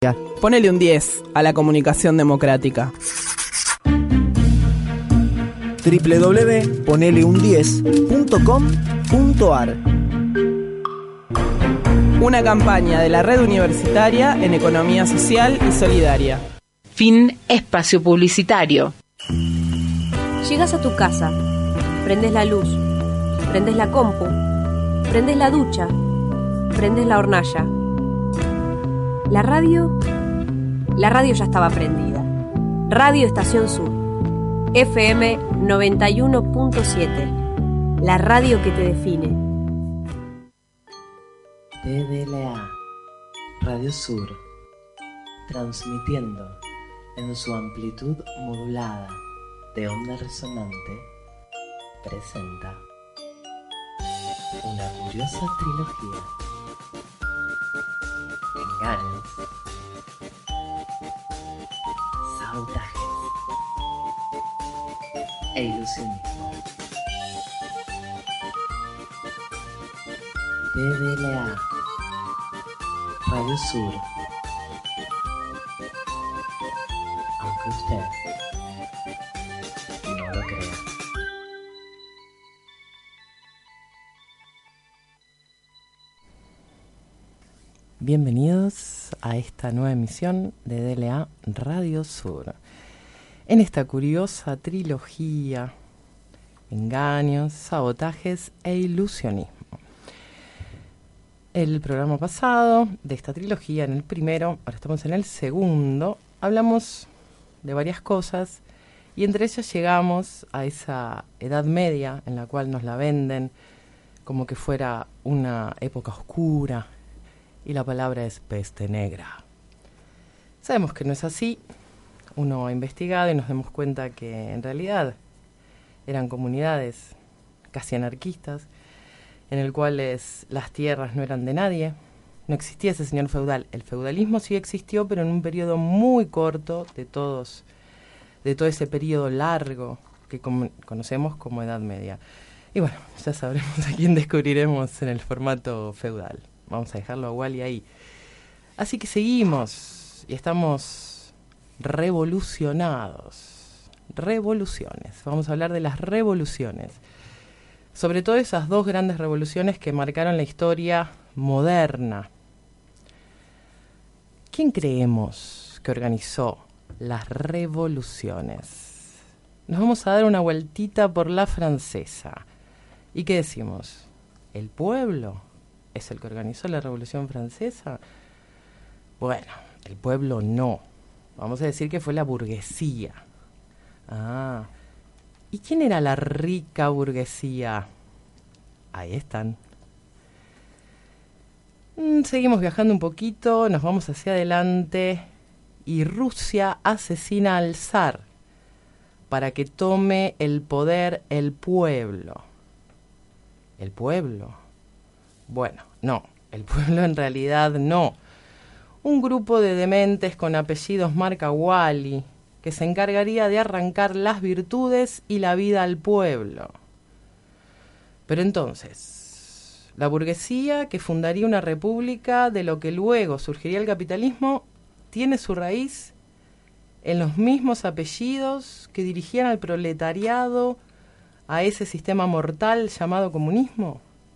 Ponele un 10 a la comunicación democrática. www.poneleun10.com.ar. Una campaña de la Red Universitaria en Economía Social y Solidaria. Fin espacio publicitario. Llegas a tu casa, prendes la luz, prendes la compu, prendes la ducha, prendes la hornalla. La radio ya estaba prendida. Radio Estación Sur, FM 91.7, la radio que te define. TDLA, Radio Sur, transmitiendo en su amplitud modulada de onda resonante, presenta una curiosa trilogía. Engaños, sabotajes e ilusionismo. TDLA, Radio Sur, aunque usted no lo crea. Bienvenidos a esta nueva emisión de DLA Radio Sur. En esta curiosa trilogía, engaños, sabotajes e ilusionismo. El programa pasado de esta trilogía, en el primero, ahora estamos en el segundo, hablamos de varias cosas y entre ellas llegamos a esa Edad Media en la cual nos la venden como que fuera una época oscura. Y la palabra es peste negra. Sabemos que no es así. Uno ha investigado y nos damos cuenta que en realidad eran comunidades casi anarquistas, en el cuales las tierras no eran de nadie. No existía ese señor feudal. El feudalismo sí existió, pero en un periodo muy corto de todo ese periodo largo que conocemos como Edad Media. Y bueno, ya sabremos a quién descubriremos en el formato feudal. Vamos a dejarlo a Wally ahí. Así que seguimos y estamos revolucionados. Revoluciones. Vamos a hablar de las revoluciones. Sobre todo esas dos grandes revoluciones que marcaron la historia moderna. ¿Quién creemos que organizó las revoluciones? Nos vamos a dar una vueltita por la francesa. ¿Y qué decimos? ¿El pueblo es el que organizó la Revolución Francesa? Bueno, el pueblo no. Vamos a decir que fue la burguesía. ¿Y quién era la rica burguesía? Ahí están. Seguimos viajando un poquito, nos vamos hacia adelante y Rusia asesina al zar para que tome el poder el pueblo. ¿El pueblo? Bueno, no, el pueblo en realidad no. Un grupo de dementes con apellidos marca Wally, que se encargaría de arrancar las virtudes y la vida al pueblo. Pero entonces, la burguesía que fundaría una república de lo que luego surgiría el capitalismo, tiene su raíz en los mismos apellidos que dirigían al proletariado a ese sistema mortal llamado comunismo.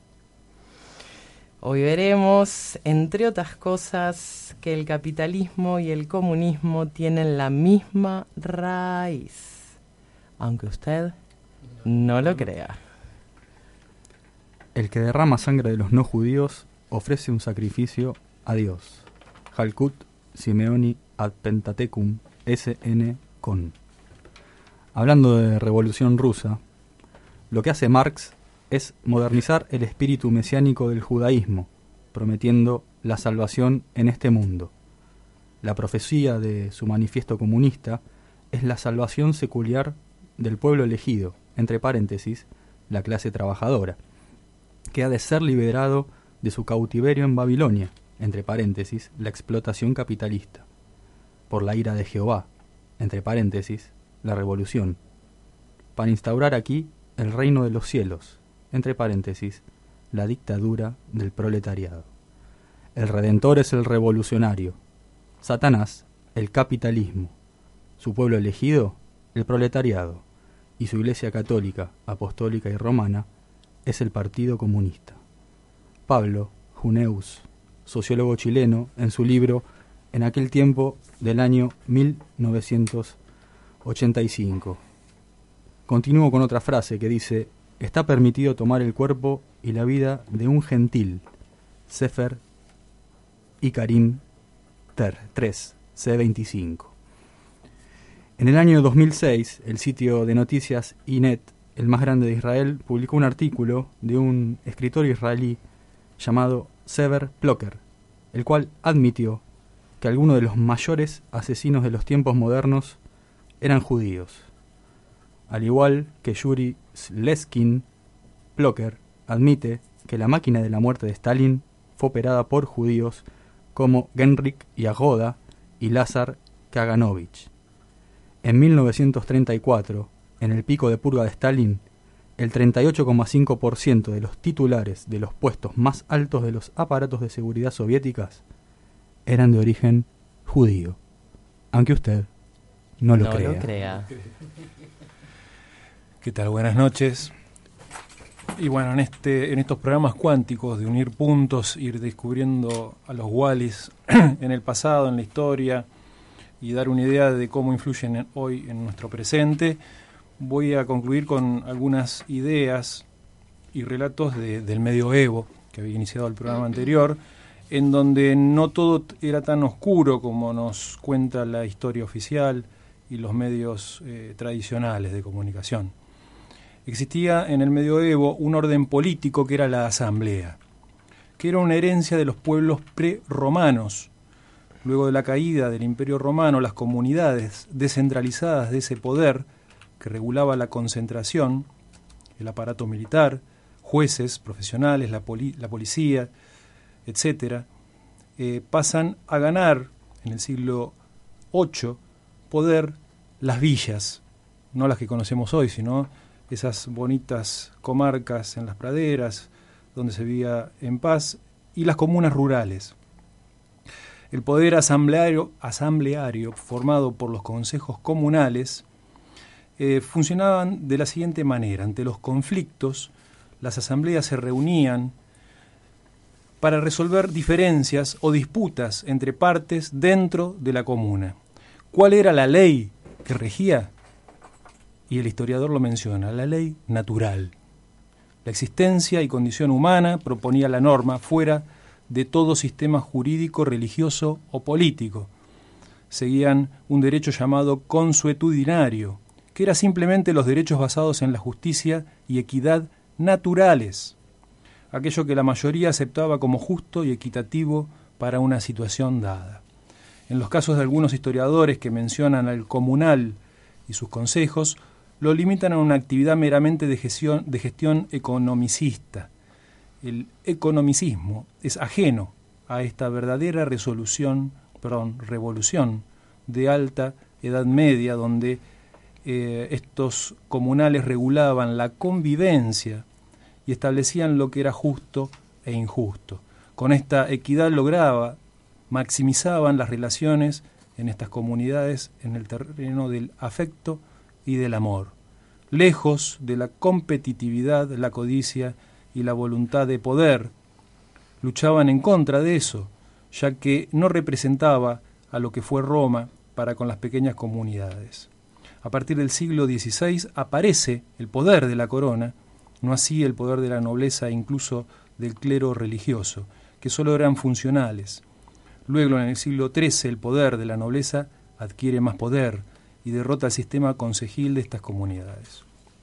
Hoy veremos, entre otras cosas, que el capitalismo y el comunismo tienen la misma raíz, aunque usted no lo crea. El que derrama sangre de los no judíos ofrece un sacrificio a Dios. Halkut Simeoni ad Pentatecum SN Con. Hablando de revolución rusa, lo que hace Marx es modernizar el espíritu mesiánico del judaísmo, prometiendo la salvación en este mundo. La profecía de su manifiesto comunista es la salvación secular del pueblo elegido, entre paréntesis, la clase trabajadora, que ha de ser liberado de su cautiverio en Babilonia, entre paréntesis, la explotación capitalista, por la ira de Jehová, entre paréntesis, la revolución, para instaurar aquí el reino de los cielos, entre paréntesis, la dictadura del proletariado. El Redentor es el revolucionario, Satanás, el capitalismo, su pueblo elegido, el proletariado, y su iglesia católica, apostólica y romana, es el Partido Comunista. Pablo Huneeus, sociólogo chileno, en su libro En aquel tiempo del año 1985. Continúo con otra frase que dice: está permitido tomar el cuerpo y la vida de un gentil. Sefer Ikarim 3, C25. En el año 2006, el sitio de noticias Ynet, el más grande de Israel, publicó un artículo de un escritor israelí llamado Sever Plocker, el cual admitió que algunos de los mayores asesinos de los tiempos modernos eran judíos. Al igual que Yuri Sleskin, Plocker admite que la máquina de la muerte de Stalin fue operada por judíos como Genrikh Yagoda y Lazar Kaganovich. En 1934, en el pico de purga de Stalin, el 38,5% de los titulares de los puestos más altos de los aparatos de seguridad soviéticas eran de origen judío, aunque usted no lo crea. ¿Qué tal? Buenas noches. Y bueno, en estos programas cuánticos de unir puntos, ir descubriendo a los Wallis en el pasado, en la historia, y dar una idea de cómo influyen hoy en nuestro presente, voy a concluir con algunas ideas y relatos del medioevo, que había iniciado el programa anterior, en donde no todo era tan oscuro como nos cuenta la historia oficial y los medios tradicionales de comunicación. Existía en el medioevo un orden político que era la asamblea, que era una herencia de los pueblos prerromanos. Luego de la caída del Imperio Romano, las comunidades descentralizadas de ese poder, que regulaba la concentración, el aparato militar, jueces, profesionales, la policía, etcétera, pasan a ganar en el siglo VIII poder las villas, no las que conocemos hoy, sino esas bonitas comarcas en las praderas donde se vivía en paz, y las comunas rurales. El poder asambleario formado por los consejos comunales funcionaban de la siguiente manera. Ante los conflictos, las asambleas se reunían para resolver diferencias o disputas entre partes dentro de la comuna. ¿Cuál era la ley que regía? Y el historiador lo menciona: la ley natural. La existencia y condición humana proponía la norma fuera de todo sistema jurídico, religioso o político. Seguían un derecho llamado consuetudinario, que era simplemente los derechos basados en la justicia y equidad naturales, aquello que la mayoría aceptaba como justo y equitativo para una situación dada. En los casos de algunos historiadores que mencionan al comunal y sus consejos, lo limitan a una actividad meramente de gestión economicista. El economicismo es ajeno a esta verdadera revolución de alta Edad Media, donde estos comunales regulaban la convivencia y establecían lo que era justo e injusto. Con esta equidad maximizaban las relaciones en estas comunidades en el terreno del afecto y del amor, lejos de la competitividad, la codicia y la voluntad de poder. Luchaban en contra de eso, ya que no representaba a lo que fue Roma para con las pequeñas comunidades. A partir del siglo XVI aparece el poder de la corona, no así el poder de la nobleza e incluso del clero religioso, que solo eran funcionales. Luego, en el siglo XIII, el poder de la nobleza adquiere más poder y derrota el sistema concejil de estas comunidades.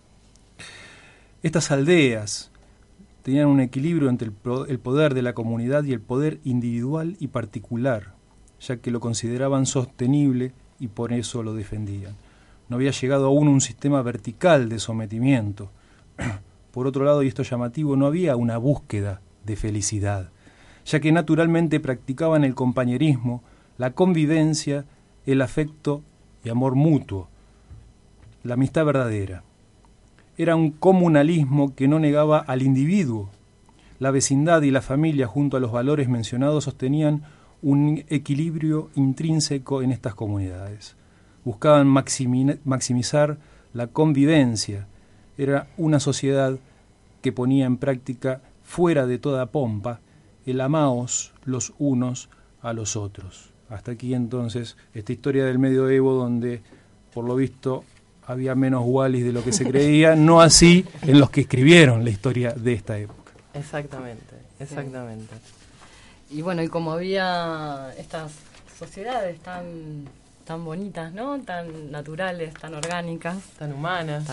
Estas aldeas tenían un equilibrio entre el poder de la comunidad y el poder individual y particular, ya que lo consideraban sostenible y por eso lo defendían. No había llegado aún un sistema vertical de sometimiento. Por otro lado, y esto es llamativo, no había una búsqueda de felicidad, ya que naturalmente practicaban el compañerismo, la convivencia, el afecto y amor mutuo, la amistad verdadera. Era un comunalismo que no negaba al individuo. La vecindad y la familia, junto a los valores mencionados, sostenían un equilibrio intrínseco en estas comunidades. Buscaban maximizar la convivencia. Era una sociedad que ponía en práctica, fuera de toda pompa, el amaos los unos a los otros. Hasta aquí entonces esta historia del medioevo, donde por lo visto había menos Wallis de lo que se creía, no así en los que escribieron la historia de esta época. Exactamente. Y bueno, y como había estas sociedades tan bonitas, ¿no? Tan naturales, tan orgánicas, Tan humanas.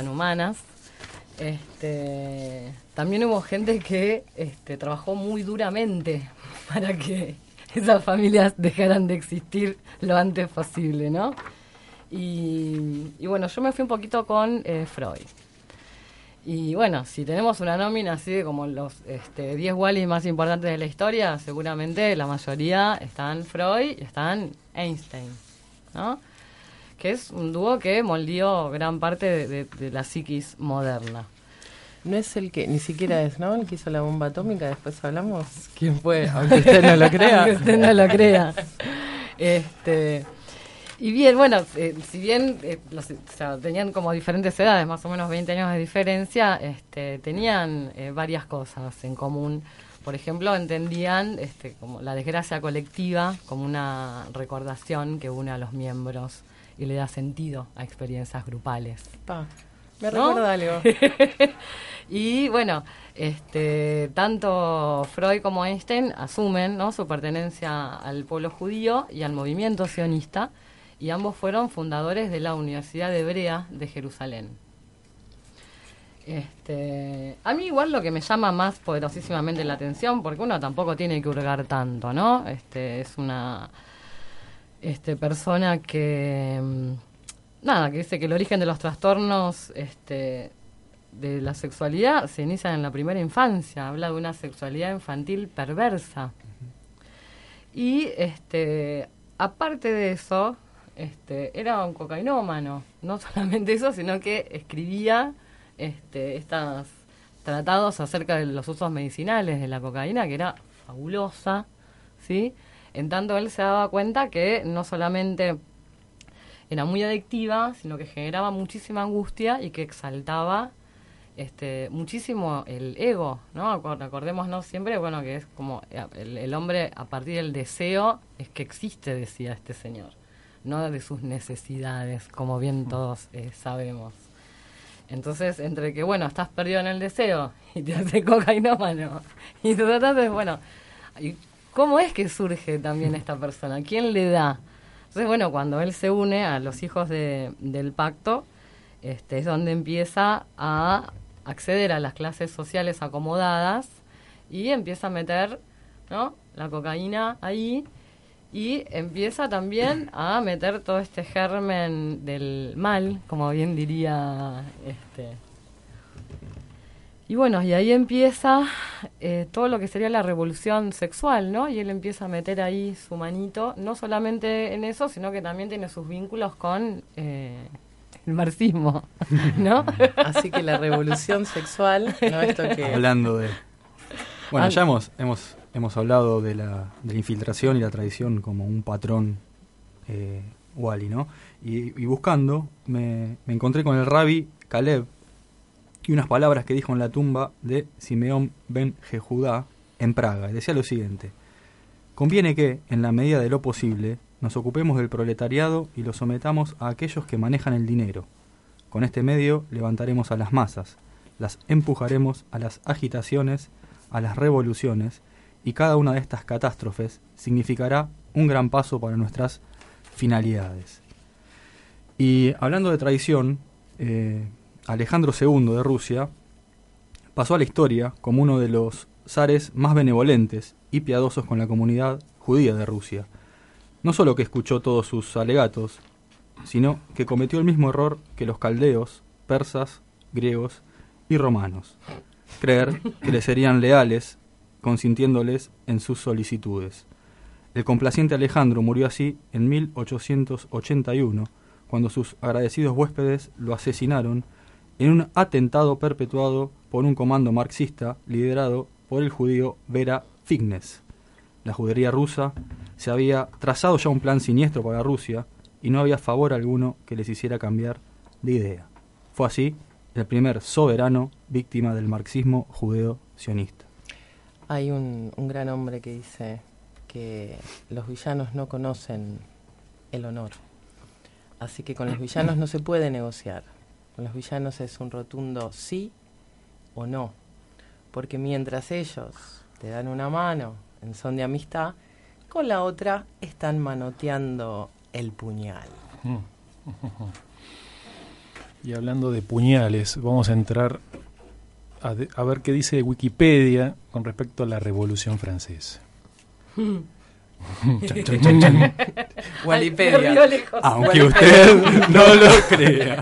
También hubo gente que trabajó muy duramente para que esas familias dejaran de existir lo antes posible, ¿no? Y bueno, yo me fui un poquito con Freud. Y bueno, si tenemos una nómina así de como los 10 Wallis más importantes de la historia, seguramente la mayoría están Freud y están Einstein, ¿no? Que es un dúo que moldeó gran parte de la psiquis moderna. No es el que, ni siquiera es, ¿no? El que hizo la bomba atómica, después hablamos. ¿Quién fue? Aunque usted no lo crea. Aunque usted no lo crea. Y bien, bueno, si bien tenían como diferentes edades, más o menos 20 años de diferencia, tenían varias cosas en común. Por ejemplo, entendían como la desgracia colectiva como una recordación que une a los miembros y le da sentido a experiencias grupales. Me ¿no? recuerda algo. Y bueno, tanto Freud como Einstein asumen, ¿no?, su pertenencia al pueblo judío y al movimiento sionista, y ambos fueron fundadores de la Universidad Hebrea de Jerusalén. A mí igual lo que me llama más poderosísimamente la atención, porque uno tampoco tiene que hurgar tanto, ¿no? Es una persona que que dice que el origen de los trastornos de la sexualidad se inicia en la primera infancia. Habla de una sexualidad infantil perversa. Y aparte de eso, era un cocainómano. No solamente eso, sino que escribía estos tratados acerca de los usos medicinales de la cocaína, que era fabulosa, ¿sí? En tanto él se daba cuenta que no solamente era muy adictiva, sino que generaba muchísima angustia y que exaltaba muchísimo el ego, ¿no? Acordémonos siempre, bueno, que es como el hombre a partir del deseo es que existe, decía este señor, no de sus necesidades, como bien todos sabemos. Entonces, entre que, bueno, estás perdido en el deseo y te hace cocainómano y tú tratas de, bueno, ¿cómo es que surge también esta persona? ¿Quién le da? Entonces, bueno, cuando él se une a los hijos del pacto, es donde empieza a acceder a las clases sociales acomodadas y empieza a meter, ¿no?, la cocaína ahí, y empieza también a meter todo este germen del mal, como bien diría Y bueno, y ahí empieza todo lo que sería la revolución sexual, ¿no? Y él empieza a meter ahí su manito, no solamente en eso, sino que también tiene sus vínculos con el marxismo, ¿no? Así que la revolución sexual, ¿no? Esto que... Hablando de... Bueno, ya hemos hablado de la infiltración y la tradición como un patrón Wally, ¿no? Y buscando, me encontré con el Rabbi Caleb y unas palabras que dijo en la tumba de Simeón ben Jehudá en Praga. Decía lo siguiente: conviene que, en la medida de lo posible, nos ocupemos del proletariado y lo sometamos a aquellos que manejan el dinero. Con este medio levantaremos a las masas, las empujaremos a las agitaciones, a las revoluciones, y cada una de estas catástrofes significará un gran paso para nuestras finalidades. Y hablando de tradición, Alejandro II de Rusia pasó a la historia como uno de los zares más benevolentes y piadosos con la comunidad judía de Rusia. No solo que escuchó todos sus alegatos, sino que cometió el mismo error que los caldeos, persas, griegos y romanos: creer que le serían leales consintiéndoles en sus solicitudes. El complaciente Alejandro murió así en 1881, cuando sus agradecidos huéspedes lo asesinaron en un atentado perpetuado por un comando marxista liderado por el judío Vera Fignes. la judería rusa, se había trazado ya un plan siniestro para Rusia y no había favor alguno que les hiciera cambiar de idea. Fue así el primer soberano víctima del marxismo judeo-sionista. Hay un gran hombre que dice que los villanos no conocen el honor. Así que con los villanos no se puede negociar. Con los villanos es un rotundo sí o no. Porque mientras ellos te dan una mano en son de amistad, con la otra están manoteando el puñal. Y hablando de puñales, vamos a entrar a ver qué dice Wikipedia con respecto a la Revolución Francesa. Chan, chan, chan, chan. Wikipedia. Aunque usted no lo crea.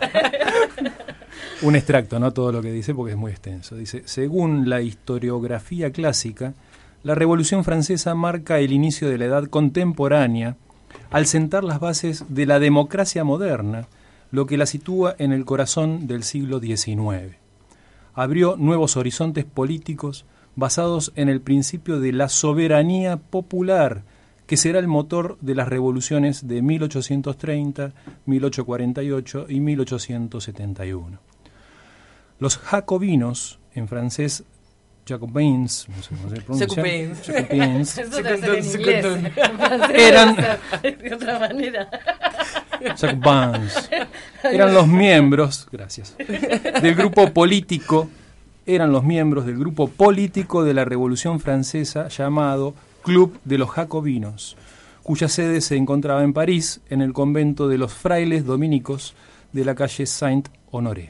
Un extracto, no todo lo que dice porque es muy extenso. Dice, según la historiografía clásica, la Revolución Francesa marca el inicio de la edad contemporánea al sentar las bases de la democracia moderna, lo que la sitúa en el corazón del siglo XIX. Abrió nuevos horizontes políticos basados en el principio de la soberanía popular, que será el motor de las revoluciones de 1830, 1848 y 1871. Los jacobinos, en francés Jacobins, no sé cómo se pronuncia. Jacobins. Eso debe ser en inglés. En francés Eran debe ser de otra manera. Jacobins. Eran los miembros, gracias, del grupo político, eran los miembros del grupo político de la Revolución Francesa llamado Club de los Jacobinos, cuya sede se encontraba en París, en el convento de los frailes dominicos de la calle Saint-Honoré.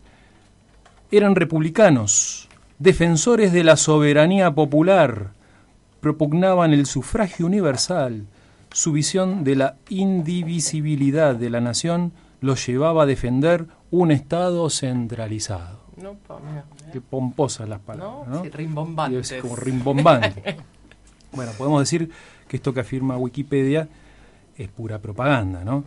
Eran republicanos, defensores de la soberanía popular, propugnaban el sufragio universal. Su visión de la indivisibilidad de la nación los llevaba a defender un Estado centralizado. No, mira. Qué pomposas las palabras, ¿no? Sí, rimbombantes. Es como rimbombante. Bueno, podemos decir que esto que afirma Wikipedia es pura propaganda, ¿no?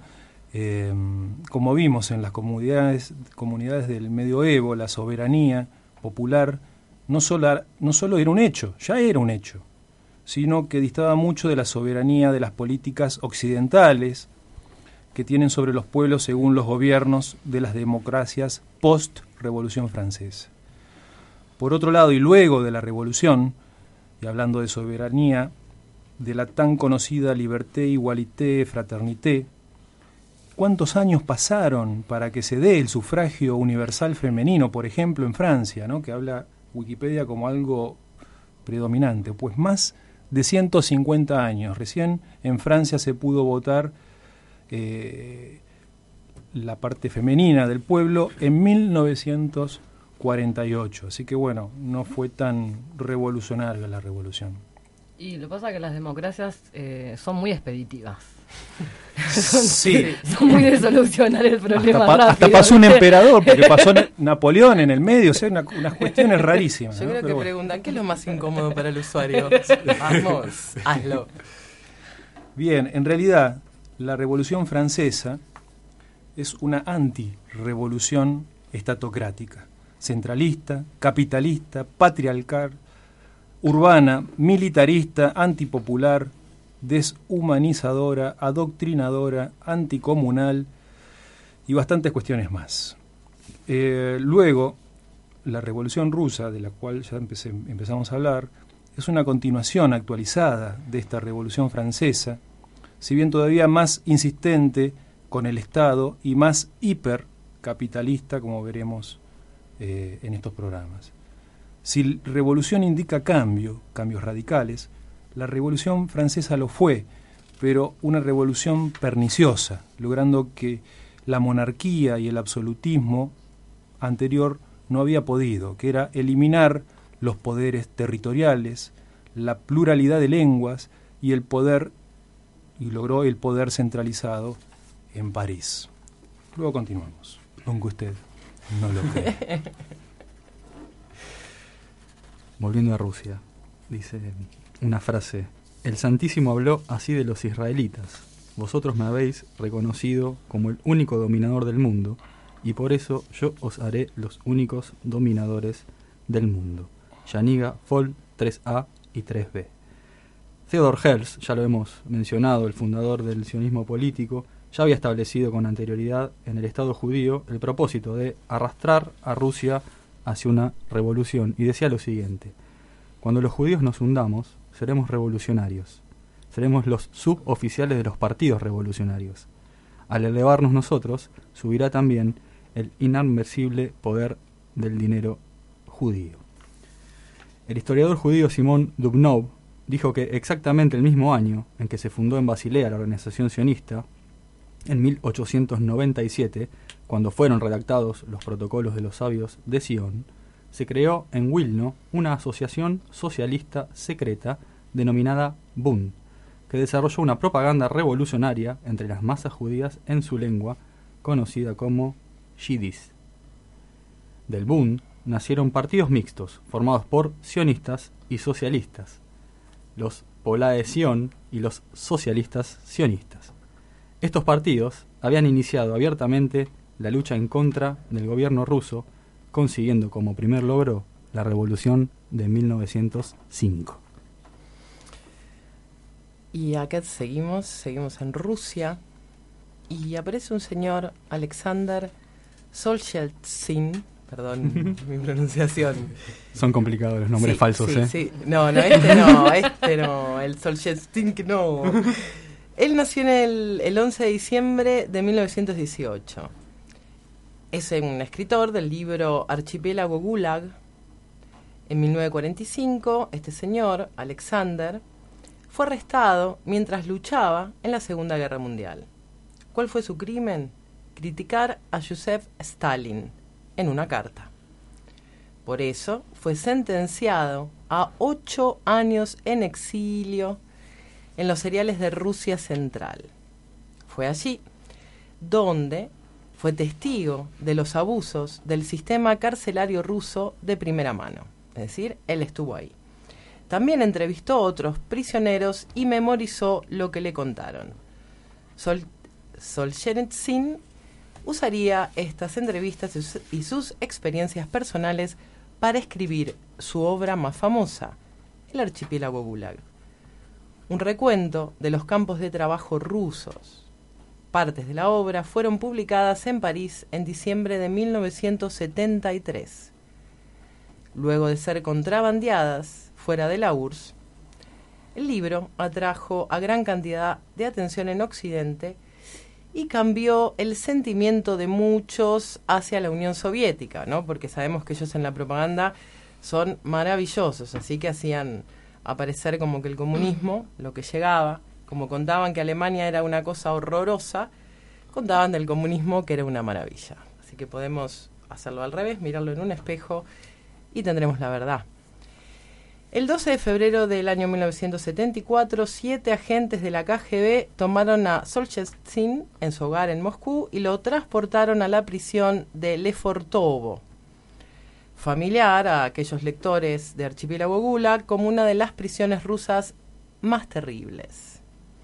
Como vimos en las comunidades del medioevo, la soberanía popular no solo era un hecho, ya era un hecho, sino que distaba mucho de la soberanía de las políticas occidentales que tienen sobre los pueblos según los gobiernos de las democracias post-Revolución Francesa. Por otro lado, y luego de la Revolución, y hablando de soberanía, de la tan conocida liberté, igualité, fraternité, ¿cuántos años pasaron para que se dé el sufragio universal femenino, por ejemplo, en Francia, ¿no? Que habla Wikipedia como algo predominante? Pues más de 150 años. Recién en Francia se pudo votar la parte femenina del pueblo en 1948. Así que bueno, no fue tan revolucionaria la revolución. Y lo que pasa es que las democracias son muy expeditivas. Sí. Son muy de solucionar el problema rápido. Hasta pasó un emperador, porque pasó Napoleón en el medio, o sea, unas cuestiones rarísimas. Yo ¿no? creo que Pero preguntan, ¿qué es lo más incómodo para el usuario? Vamos, hazlo. Bien, en realidad, la Revolución Francesa es una anti-revolución estatocrática, centralista, capitalista, patriarcal, urbana, militarista, antipopular, deshumanizadora, adoctrinadora, anticomunal y bastantes cuestiones más. Luego, la Revolución Rusa, de la cual ya empezamos a hablar, es una continuación actualizada de esta Revolución Francesa, si bien todavía más insistente con el Estado y más hipercapitalista, como veremos en estos programas. Si revolución indica cambios radicales, la Revolución Francesa lo fue, pero una revolución perniciosa, logrando que la monarquía y el absolutismo anterior no había podido, que era eliminar los poderes territoriales, la pluralidad de lenguas y el poder, y logró el poder centralizado en París. Luego continuamos, aunque usted no lo crea. Volviendo a Rusia, dice una frase: el Santísimo habló así de los israelitas: vosotros me habéis reconocido como el único dominador del mundo, y por eso yo os haré los únicos dominadores del mundo. Yaniga, Fol 3A y 3B. Theodor Herzl, ya lo hemos mencionado, el fundador del sionismo político, ya había establecido con anterioridad en el Estado judío el propósito de arrastrar a Rusia hacia una revolución, y decía lo siguiente: cuando los judíos nos hundamos, seremos revolucionarios, seremos los suboficiales de los partidos revolucionarios. Al elevarnos nosotros, subirá también el inadmisible poder del dinero judío. El historiador judío Simón Dubnov dijo que exactamente el mismo año en que se fundó en Basilea la organización sionista, en 1897, cuando fueron redactados los protocolos de los sabios de Sion, se creó en Wilno una asociación socialista secreta denominada Bund, que desarrolló una propaganda revolucionaria entre las masas judías en su lengua, conocida como Yiddish. Del Bund nacieron partidos mixtos, formados por sionistas y socialistas, los Polae Sion y los socialistas sionistas. Estos partidos habían iniciado abiertamente la lucha en contra del gobierno ruso, consiguiendo como primer logro la revolución de 1905. Y acá seguimos en Rusia, y aparece un señor, Alexander Solzhenitsyn, perdón mi pronunciación. Son complicados los nombres falsos, ¿eh? Sí, no, el Solzhenitsyn no. Él nació el 11 de diciembre de 1918. Es un escritor del libro Archipiélago Gulag. En 1945, este señor, Alexander, fue arrestado mientras luchaba en la Segunda Guerra Mundial. ¿Cuál fue su crimen? Criticar a Joseph Stalin en una carta. Por eso fue sentenciado a 8 años en exilio en los cereales de Rusia Central. Fue allí donde fue testigo de los abusos del sistema carcelario ruso de primera mano. Es decir, él estuvo ahí. También entrevistó a otros prisioneros y memorizó lo que le contaron. Solzhenitsyn usaría estas entrevistas y sus experiencias personales para escribir su obra más famosa, El Archipiélago Gulag. Un recuento de los campos de trabajo rusos. Partes de la obra fueron publicadas en París en diciembre de 1973. Luego de ser contrabandeadas fuera de la URSS, el libro atrajo a gran cantidad de atención en Occidente y cambió el sentimiento de muchos hacia la Unión Soviética, ¿no? Porque sabemos que ellos en la propaganda son maravillosos, así que hacían aparecer como que el comunismo, lo que llegaba, como contaban que Alemania era una cosa horrorosa, contaban del comunismo que era una maravilla. Así que podemos hacerlo al revés, mirarlo en un espejo y tendremos la verdad. El 12 de febrero del año 1974, 7 agentes de la KGB tomaron a Solzhenitsyn en su hogar en Moscú y lo transportaron a la prisión de Lefortovo, familiar a aquellos lectores de Archipiélago Gulag como una de las prisiones rusas más terribles.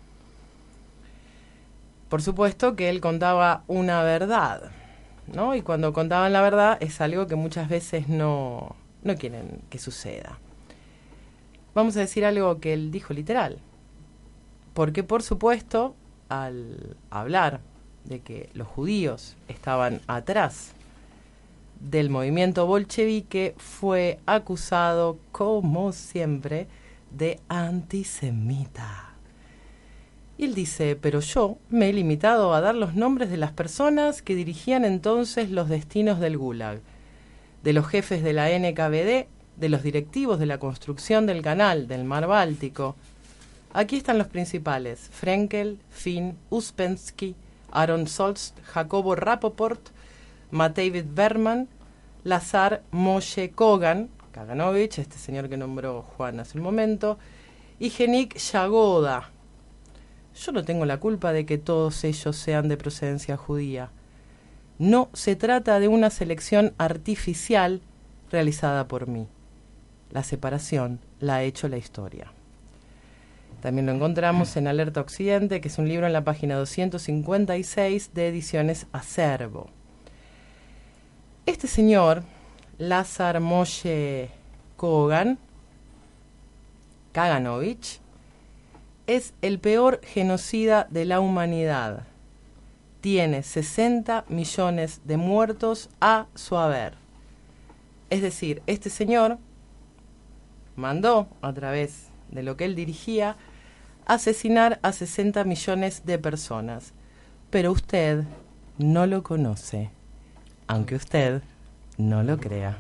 Por supuesto que él contaba una verdad, ¿no? Y cuando contaban la verdad es algo que muchas veces no quieren que suceda. Vamos a decir algo que él dijo literal, porque por supuesto, al hablar de que los judíos estaban atrás del movimiento bolchevique, fue acusado, como siempre, de antisemita. Y él dice, pero yo me he limitado a dar los nombres de las personas que dirigían entonces los destinos del Gulag, de los jefes de la NKVD, de los directivos de la construcción del canal del Mar Báltico. Aquí están los principales: Frenkel, Finn, Uspensky, Aaron Solst, Jacobo Rapoport, Matei Berman, Lazar Moshe Kaganovich, este señor que nombró Juan hace un momento, y Genik Yagoda. Yo no tengo la culpa de que todos ellos sean de procedencia judía. No se trata de una selección artificial realizada por mí. La separación la ha hecho la historia. También lo encontramos en Alerta Occidente, que es un libro en la página 256 de Ediciones Acervo. Este señor, Lazar Moshe Kaganovich, es el peor genocida de la humanidad. Tiene 60 millones de muertos a su haber. Es decir, este señor mandó, a través de lo que él dirigía, asesinar a 60 millones de personas. Pero usted no lo conoce, aunque usted no lo crea.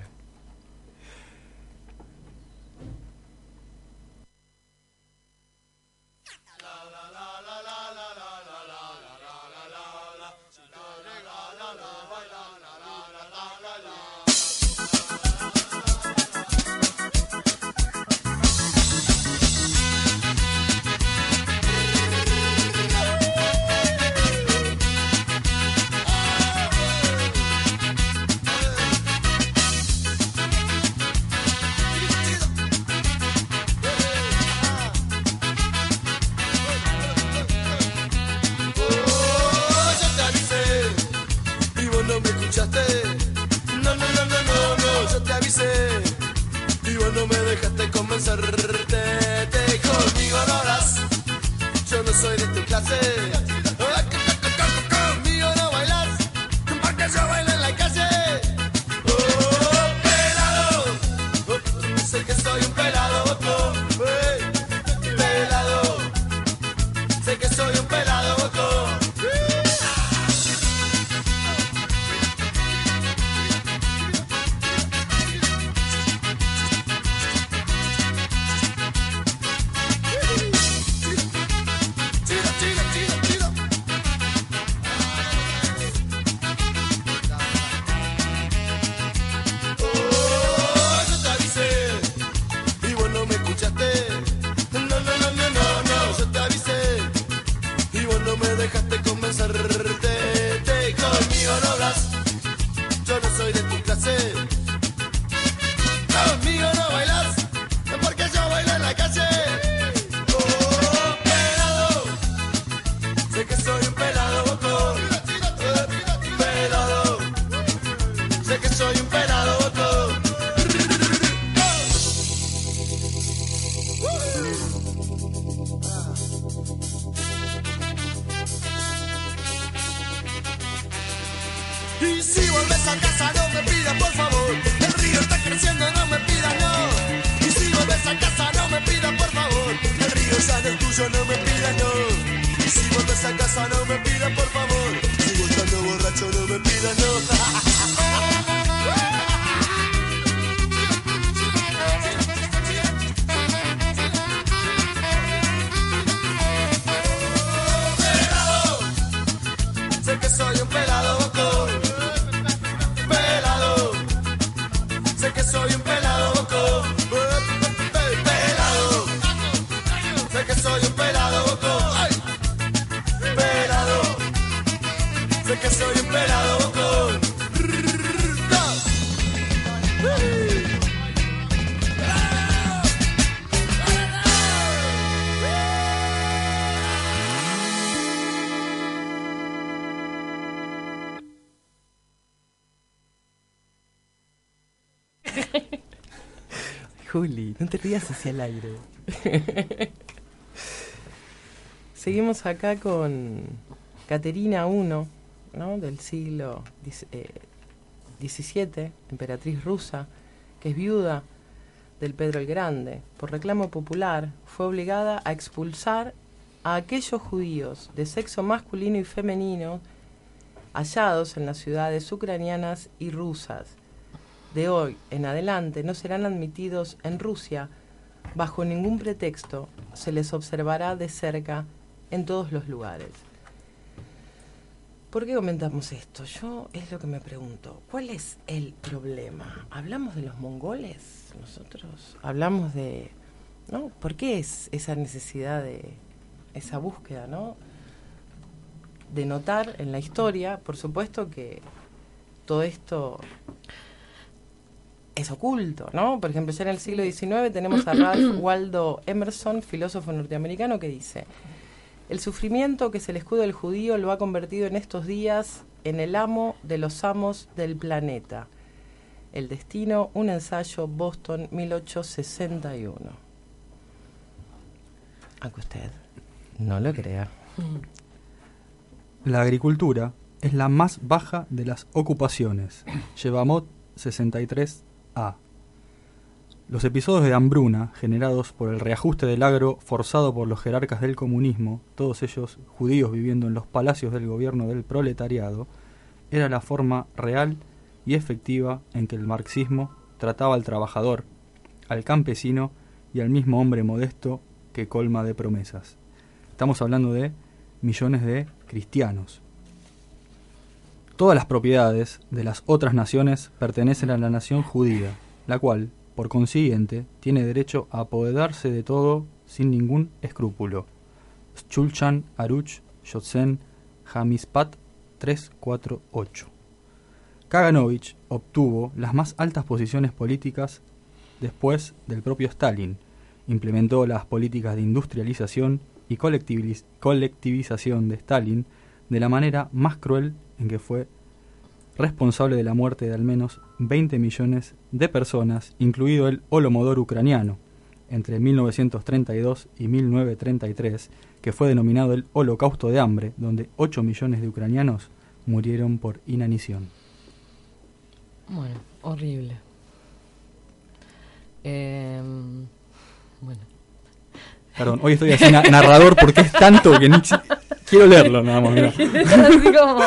Y si vuelves a casa no me pidas por favor, el río está creciendo, no me pidas no. Y si vuelves a casa no me pidas por favor, el río ya no es tuyo, no me pidas no. Y si vuelves a casa no me pidas por favor, sigo estando borracho, no me pidas no. Sé que soy un pelado bocón, pelado. Sé que soy un pelado bocón, pelado. Sé que soy un pelado bocón, pelado. Sé que soy un pelado bocón. Juli, no te rías hacia el aire. Seguimos acá con Caterina I, ¿no? Del siglo XVII, emperatriz rusa, que es viuda del Pedro el Grande. Por reclamo popular, fue obligada a expulsar a aquellos judíos de sexo masculino y femenino hallados en las ciudades ucranianas y rusas. De hoy en adelante no serán admitidos en Rusia bajo ningún pretexto, se les observará de cerca en todos los lugares. ¿Por qué comentamos esto? Yo es lo que me pregunto, ¿cuál es el problema? ¿Hablamos de los mongoles nosotros? ¿Hablamos de, no? ¿Por qué es esa necesidad de esa búsqueda, no? De notar en la historia, por supuesto que todo esto es oculto, ¿no? Por ejemplo, ya en el siglo XIX tenemos a Ralph Waldo Emerson, filósofo norteamericano, que dice: el sufrimiento que es el escudo del judío lo ha convertido en estos días en el amo de los amos del planeta. El destino, un ensayo, Boston, 1861. Aunque usted No lo crea. La agricultura es la más baja de las ocupaciones. Yevamot 63a. Los episodios de hambruna generados por el reajuste del agro forzado por los jerarcas del comunismo, todos ellos judíos viviendo en los palacios del gobierno del proletariado, era la forma real y efectiva en que el marxismo trataba al trabajador, al campesino y al mismo hombre modesto que colma de promesas. Estamos hablando de millones de cristianos. Todas las propiedades de las otras naciones pertenecen a la nación judía, la cual, por consiguiente, tiene derecho a apoderarse de todo sin ningún escrúpulo. Shulchan Aruch Yotzen Hamispat 348. Kaganovich obtuvo las más altas posiciones políticas después del propio Stalin. Implementó las políticas de industrialización y colectivización de Stalin de la manera más cruel en que fue responsable de la muerte de al menos 20 millones de personas, incluido el Holodomor ucraniano, entre 1932 y 1933, que fue denominado el Holocausto de Hambre, donde 8 millones de ucranianos murieron por inanición. Bueno, horrible. Bueno. Perdón, hoy estoy así narrador porque es tanto que ni quiero leerlo nada más. Mirá. Así como...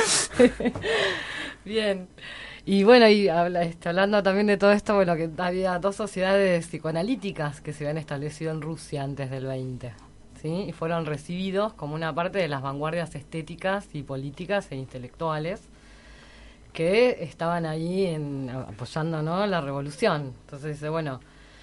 Bien. Y bueno, y hablando también de todo esto, bueno, que había 2 sociedades psicoanalíticas que se habían establecido en Rusia antes del 20, ¿sí? Y fueron recibidos como una parte de las vanguardias estéticas y políticas e intelectuales que estaban ahí apoyando, ¿no?, la revolución. Entonces dice, bueno,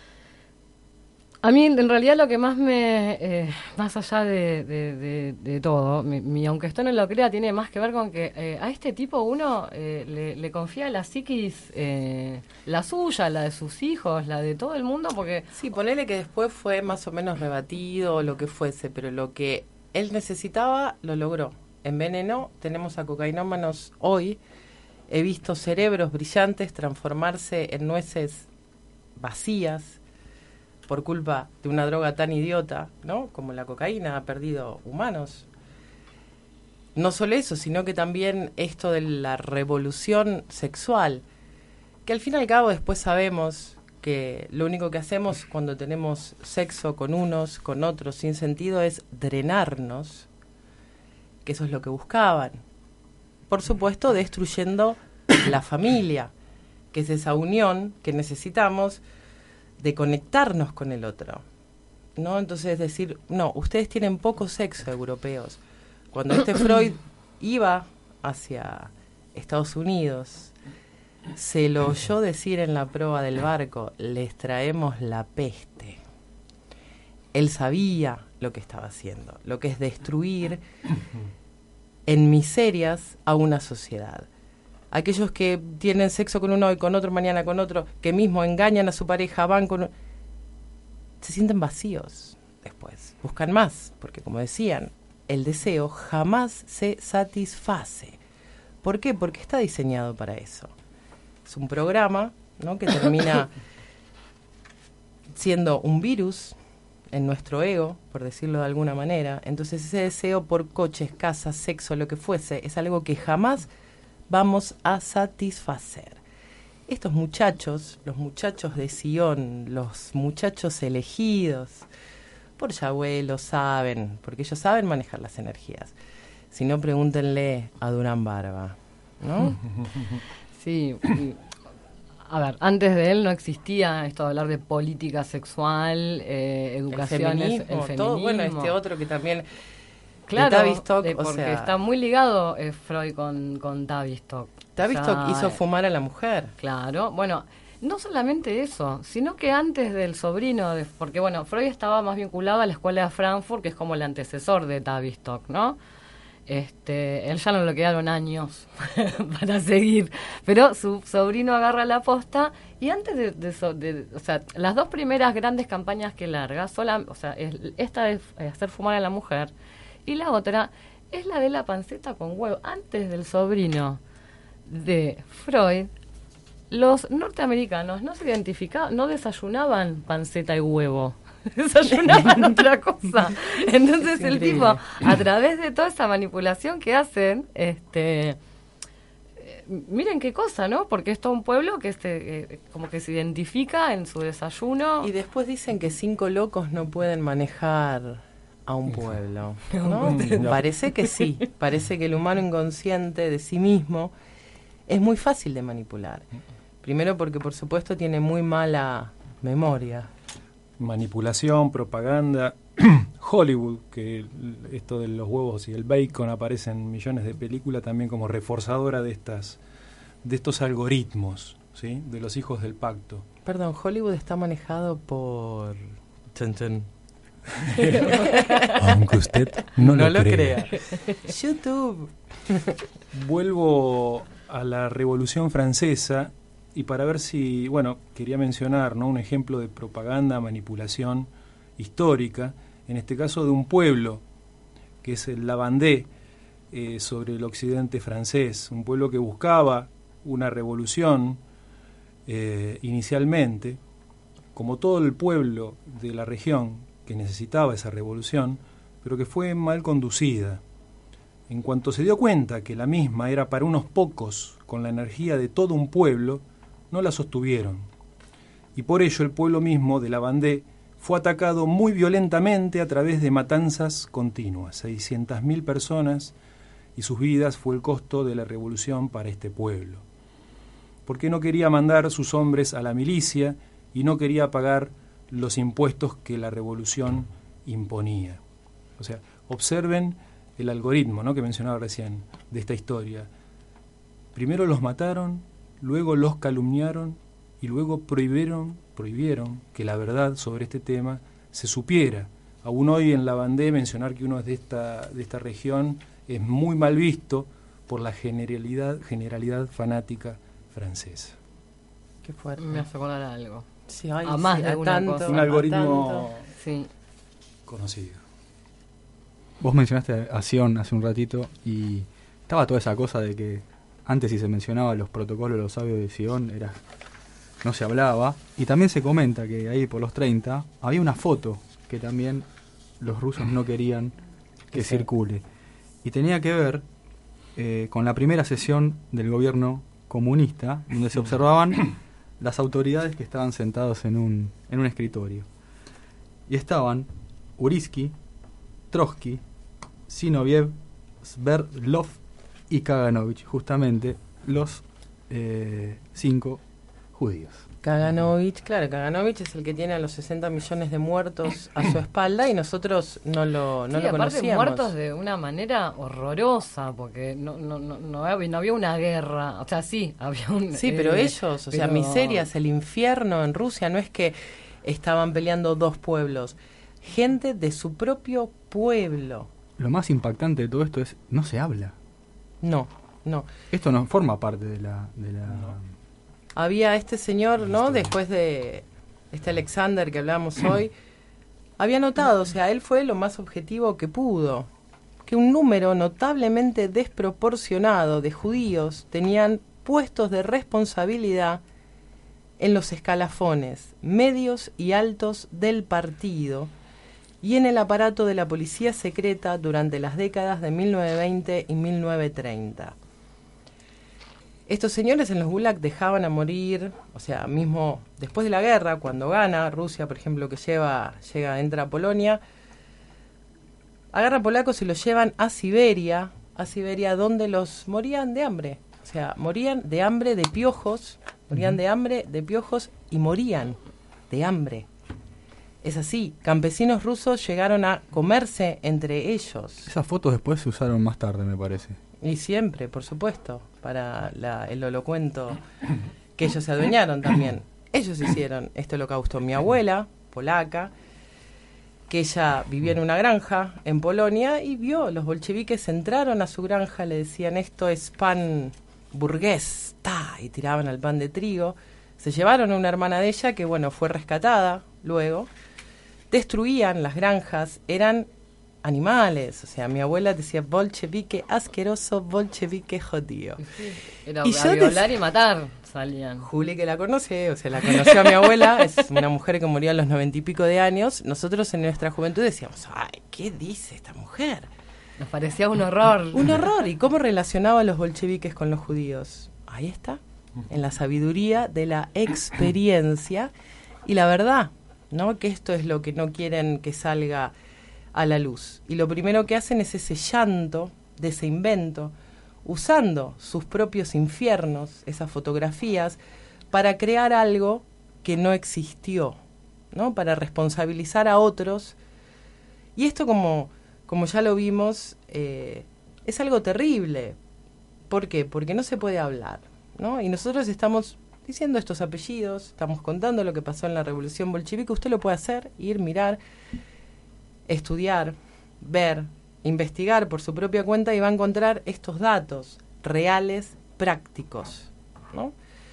a mí en realidad lo que más más allá de todo, aunque esto no lo crea, tiene más que ver con que a este tipo uno le confía la psiquis, la suya, la de sus hijos, la de todo el mundo, porque... Sí, ponele que después fue más o menos rebatido o lo que fuese, pero lo que él necesitaba lo logró. Envenenó, tenemos a cocainómanos hoy, he visto cerebros brillantes transformarse en nueces vacías, por culpa de una droga tan idiota, ¿no?, como la cocaína, ha perdido humanos. No solo eso, sino que también esto de la revolución sexual, que al fin y al cabo después sabemos que lo único que hacemos cuando tenemos sexo con unos, con otros, sin sentido, es drenarnos, que eso es lo que buscaban. Por supuesto, destruyendo la familia, que es esa unión que necesitamos de conectarnos con el otro, ¿no? Entonces decir, no, ustedes tienen poco sexo, europeos. Cuando Freud iba hacia Estados Unidos, se lo oyó decir en la proa del barco, les traemos la peste. Él sabía lo que estaba haciendo, lo que es destruir en miserias a una sociedad. Aquellos que tienen sexo con uno y con otro, mañana con otro, que mismo engañan a su pareja, van con... se sienten vacíos después, buscan más, porque como decían, el deseo jamás se satisface. ¿Por qué? Porque está diseñado para eso. Es un programa, ¿no?, que termina siendo un virus en nuestro ego, por decirlo de alguna manera. Entonces ese deseo por coches, casas, sexo, lo que fuese, es algo que jamás vamos a satisfacer. Estos muchachos, los muchachos de Sion, los muchachos elegidos por Yahweh, lo saben, porque ellos saben manejar las energías. Si no, pregúntenle a Durán Barba, ¿no? Sí. A ver, antes de él no existía esto de hablar de política sexual, educación, el feminismo. Todo, bueno, este otro que también... Claro, Tavistock, porque está muy ligado Freud con Tavistock. Tavistock hizo fumar a la mujer. Claro, bueno, no solamente eso, sino que antes del sobrino, porque bueno, Freud estaba más vinculado a la escuela de Frankfurt, que es como el antecesor de Tavistock, ¿no? Él ya no le quedaron años para seguir, pero su sobrino agarra la posta y antes de o sea, las 2 primeras grandes campañas que larga, esta es hacer fumar a la mujer, y la otra es la de la panceta con huevo. Antes del sobrino de Freud, los norteamericanos no se identificaban, no desayunaban panceta y huevo. desayunaban otra cosa. Entonces Es el increíble. tipo, a través de toda esa manipulación que hacen, miren qué cosa, ¿no? Porque es todo un pueblo que como que se identifica en su desayuno. Y después dicen que 5 locos no pueden manejar a un pueblo, ¿no? Parece que sí, parece que el humano inconsciente de sí mismo es muy fácil de manipular. Primero porque por supuesto tiene muy mala memoria. Manipulación, propaganda, Hollywood, que esto de los huevos y el bacon aparece en millones de películas también como reforzadora de estos algoritmos, ¿sí? De los hijos del pacto. Perdón, Hollywood está manejado por... Chun, chun. Aunque usted no lo crea. YouTube. Vuelvo a la Revolución Francesa y para ver si, bueno, quería mencionar, ¿no?, un ejemplo de propaganda, manipulación histórica, en este caso de un pueblo, que es el Lavandés, sobre el occidente francés, un pueblo que buscaba una revolución inicialmente, como todo el pueblo de la región que necesitaba esa revolución, pero que fue mal conducida. En cuanto se dio cuenta que la misma era para unos pocos, con la energía de todo un pueblo, no la sostuvieron. Y por ello el pueblo mismo de Lavandés fue atacado muy violentamente a través de matanzas continuas. 600.000 personas y sus vidas fue el costo de la revolución para este pueblo. Porque no quería mandar sus hombres a la milicia y no quería pagar los impuestos que la revolución imponía. O sea, observen el algoritmo, ¿no?, que mencionaba recién de esta historia. Primero los mataron, luego los calumniaron y luego prohibieron que la verdad sobre este tema se supiera. Aún hoy en Lavandés mencionar que uno es de esta región es muy mal visto por la generalidad fanática francesa. Qué fuerte. Me hace acordar algo. Sí, ay, A más sí, de a una tanto, cosa. Un a algoritmo tanto. Sí. conocido. Vos mencionaste a Sion hace un ratito y estaba toda esa cosa de que antes, si se mencionaba los protocolos de los sabios de Sion, no se hablaba. Y también se comenta que ahí por los 30 había una foto que también los rusos no querían que circule. Y tenía que ver con la primera sesión del gobierno comunista, donde se observaban las autoridades que estaban sentados en un escritorio. Y estaban Uriski, Trotsky, Zinoviev, Sverdlov y Kaganovich, justamente los 5 judíos. Kaganovich, claro, Kaganovich es el que tiene a los 60 millones de muertos a su espalda y nosotros no lo aparte conocíamos. muertos de una manera horrorosa, porque no había una guerra, o sea, sí, había un... Sí, pero ellos, o sea, pero- miserias, el infierno en Rusia, no es que estaban peleando dos pueblos, gente de su propio pueblo. Lo más impactante de todo esto es, no se habla. No. Esto no forma parte de la Había este señor, ¿no? Después de este Alexander que hablábamos hoy, había notado, o sea, él fue lo más objetivo que pudo, que un número notablemente desproporcionado de judíos tenían puestos de responsabilidad en los escalafones medios y altos del partido y en el aparato de la policía secreta durante las décadas de 1920 y 1930. Estos señores en los Gulag dejaban a morir, o sea, mismo después de la guerra, cuando gana Rusia, por ejemplo, que entra a Polonia, agarran polacos y los llevan a Siberia donde los morían de hambre. O sea, morían de hambre de piojos, y morían de hambre. Es así, campesinos rusos llegaron a comerse entre ellos. Esas fotos después se usaron más tarde, me parece. Y siempre, por supuesto, para el holocuento que ellos se adueñaron también. Ellos hicieron este holocausto. Mi abuela, polaca, que ella vivía en una granja en Polonia y vio, los bolcheviques entraron a su granja, le decían esto es pan burgués, y tiraban al pan de trigo. Se llevaron a una hermana de ella que, bueno, fue rescatada luego. Destruían las granjas, eran animales. O sea, mi abuela decía bolchevique asqueroso, bolchevique jodido. Sí, era Y a yo violar y matar salían. Juli, que la conoce, o sea, la conoció a mi abuela, es una mujer que murió a los 90 y pico de años. Nosotros en nuestra juventud decíamos, ay, ¿qué dice esta mujer? Nos parecía un horror. Un horror. ¿Y cómo relacionaba a los bolcheviques con los judíos? Ahí está, en la sabiduría de la experiencia y la verdad, ¿no? Que esto es lo que no quieren que salga a la luz. Y lo primero que hacen es ese llanto de ese invento, usando sus propios infiernos, esas fotografías, para crear algo que no existió, ¿no? Para responsabilizar a otros. Y esto, como ya lo vimos, es algo terrible. ¿Por qué? Porque no se puede hablar, ¿no? Y nosotros estamos diciendo estos apellidos, estamos contando lo que pasó en la Revolución Bolchevique. Usted lo puede hacer, ir, mirar, estudiar, ver, investigar por su propia cuenta y va a encontrar estos datos reales, prácticos, ¿no?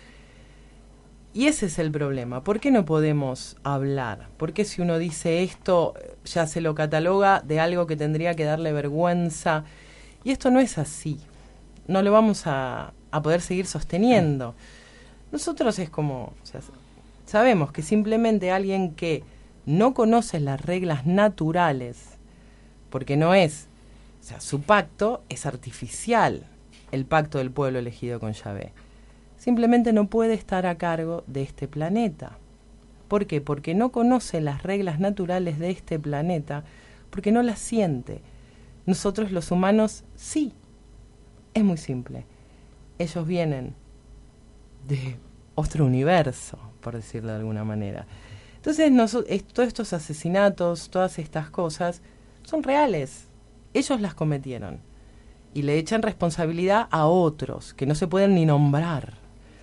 Y ese es el problema. ¿Por qué no podemos hablar? ¿Por qué si uno dice esto ya se lo cataloga de algo que tendría que darle vergüenza? Y esto no es así. No lo vamos a poder seguir sosteniendo. Nosotros es como, o sea, sabemos que simplemente alguien que no conoce las reglas naturales, porque no es, o sea, su pacto es artificial, el pacto del pueblo elegido con Yahvé. Simplemente no puede estar a cargo de este planeta. ¿Por qué? Porque no conoce las reglas naturales de este planeta, porque no las siente. Nosotros los humanos sí. Es muy simple. Ellos vienen de otro universo, por decirlo de alguna manera. Entonces, todos estos asesinatos, todas estas cosas, son reales. Ellos las cometieron. Y le echan responsabilidad a otros, que no se pueden ni nombrar.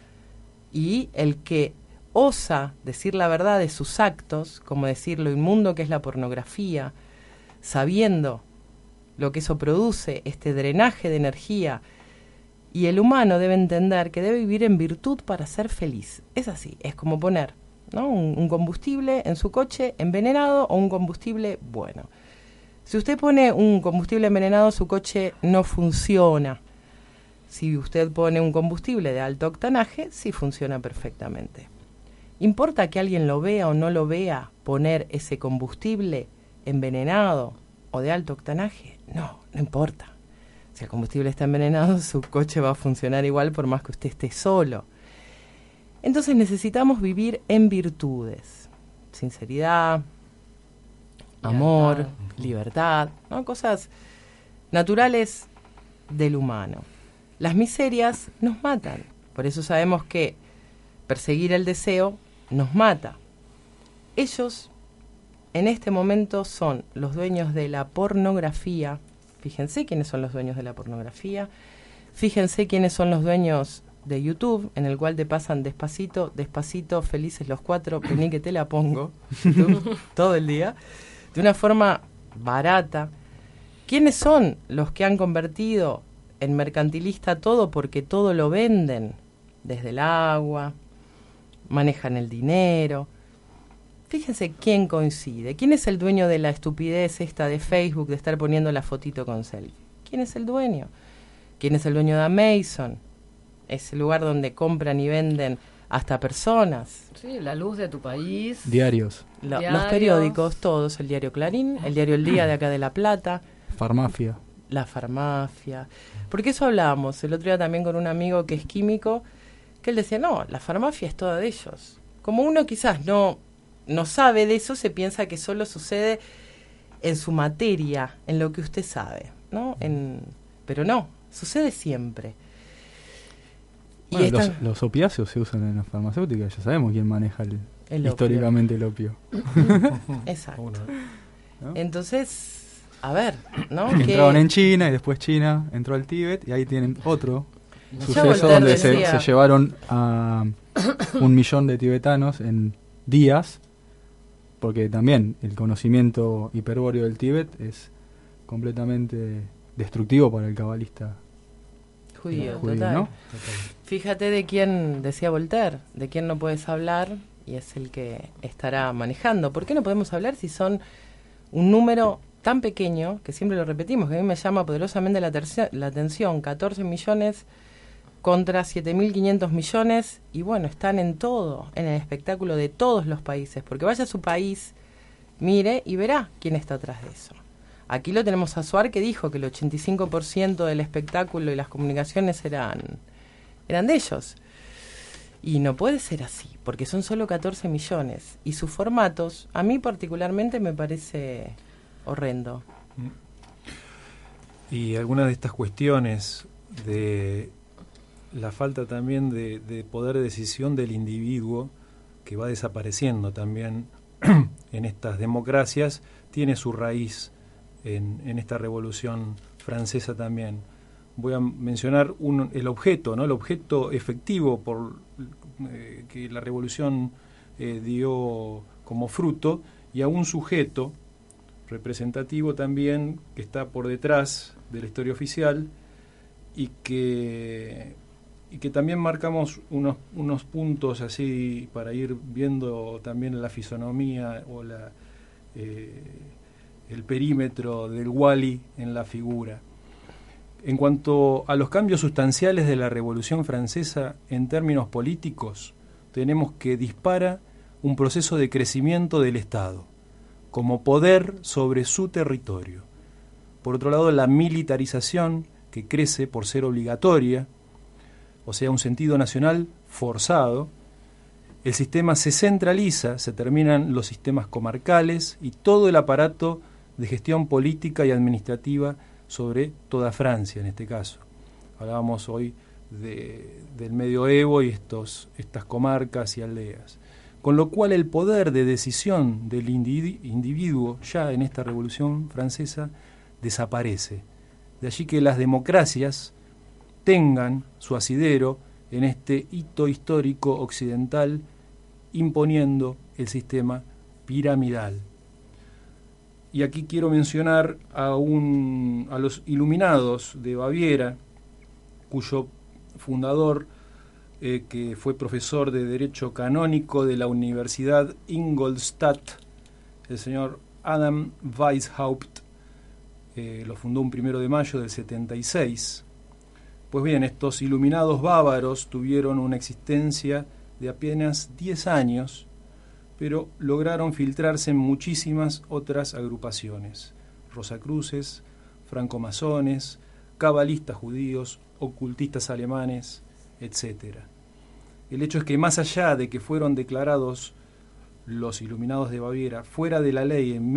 Y el que osa decir la verdad de sus actos, como decir lo inmundo que es la pornografía, sabiendo lo que eso produce, este drenaje de energía, y el humano debe entender que debe vivir en virtud para ser feliz. Es así, es como poner, ¿no?, un combustible en su coche envenenado o un combustible bueno. Si usted pone un combustible envenenado, su coche no funciona. Si usted pone un combustible de alto octanaje, sí funciona perfectamente. ¿Importa que alguien lo vea o no lo vea poner ese combustible envenenado o de alto octanaje? No, no importa. Si el combustible está envenenado, su coche va a funcionar igual por más que usted esté solo. Entonces necesitamos vivir en virtudes. Sinceridad, amor, libertad, ¿no? Cosas naturales del humano. Las miserias nos matan. Por eso sabemos que perseguir el deseo nos mata. Ellos, en este momento, son los dueños de la pornografía. Fíjense quiénes son los dueños de la pornografía. Fíjense quiénes son los dueños de YouTube, en el cual te pasan despacito, despacito, felices los cuatro, vení que te la pongo, YouTube, todo el día, de una forma barata. ¿Quiénes son los que han convertido en mercantilista todo porque todo lo venden? Desde el agua, manejan el dinero. Fíjense quién coincide. ¿Quién es el dueño de la estupidez esta de Facebook de estar poniendo la fotito con selfie? ¿Quién es el dueño? ¿Quién es el dueño de Amazon? Es el lugar donde compran y venden hasta personas. Sí, La Luz de tu país. Diarios. Los periódicos, todos. El diario Clarín, el diario El Día de acá de La Plata. Farmacia. La farmacia. Porque eso hablábamos el otro día también con un amigo que es químico, que él decía, no, la farmacia es toda de ellos. Como uno quizás no sabe de eso, se piensa que solo sucede en su materia, en lo que usted sabe, ¿no? Pero no, sucede siempre. Bueno, Y los opiáceos se usan en las farmacéuticas, ya sabemos quién maneja históricamente el opio. Exacto. ¿No? Entonces, a ver, ¿no? Entraron en China y después China entró al Tíbet y ahí tienen otro suceso Voltaire donde decía, se llevaron a 1 millón de tibetanos en días, porque también el conocimiento hiperbóreo del Tíbet es completamente destructivo para el cabalista judío, judío, total. ¿no? Fíjate de quién decía Voltaire, de quién no puedes hablar y es el que estará manejando. ¿Por qué no podemos hablar si son un número tan pequeño, que siempre lo repetimos, que a mí me llama poderosamente la atención, 14 millones contra 7.500 millones, y bueno, están en todo, en el espectáculo de todos los países, porque vaya a su país, mire y verá quién está atrás de eso. Aquí lo tenemos a Suar, que dijo que el 85% del espectáculo y las comunicaciones eran de ellos. Y no puede ser así, porque son solo 14 millones. Y sus formatos, a mí particularmente me parece horrendo. Y algunas de estas cuestiones de la falta también de poder de decisión del individuo, que va desapareciendo también en estas democracias, tiene su raíz en esta Revolución Francesa también. Voy a mencionar el objeto, ¿no? El objeto efectivo que la Revolución dio como fruto, y a un sujeto representativo también que está por detrás de la historia oficial, y que también marcamos unos puntos así para ir viendo también la fisonomía o el perímetro del Wally en la figura. En cuanto a los cambios sustanciales de la Revolución Francesa en términos políticos, tenemos que dispara un proceso de crecimiento del Estado como poder sobre su territorio. Por otro lado, la militarización, que crece por ser obligatoria, o sea, un sentido nacional forzado. El sistema se centraliza, se terminan los sistemas comarcales y todo el aparato de gestión política y administrativa sobre toda Francia, en este caso. Hablábamos hoy del medioevo y estas comarcas y aldeas. Con lo cual el poder de decisión del individuo ya en esta Revolución Francesa desaparece. De allí que las democracias tengan su asidero en este hito histórico occidental, imponiendo el sistema piramidal. Y aquí quiero mencionar a los Iluminados de Baviera, cuyo fundador, que fue profesor de Derecho Canónico de la Universidad Ingolstadt, el señor Adam Weishaupt, lo fundó un 1 de mayo del 76. Pues bien, estos iluminados bávaros tuvieron una existencia de apenas 10 años, pero lograron filtrarse en muchísimas otras agrupaciones: rosacruces, francomasones, cabalistas judíos, ocultistas alemanes, etc. El hecho es que más allá de que fueron declarados los Iluminados de Baviera fuera de la ley en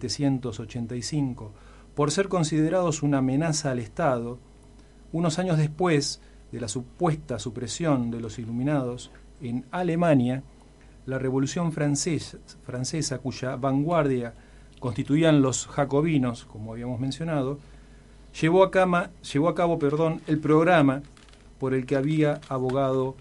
1785 por ser considerados una amenaza al Estado, unos años después de la supuesta supresión de los Iluminados en Alemania, la Revolución Francesa, cuya vanguardia constituían los jacobinos, como habíamos mencionado, llevó a cabo el programa por el que había abogado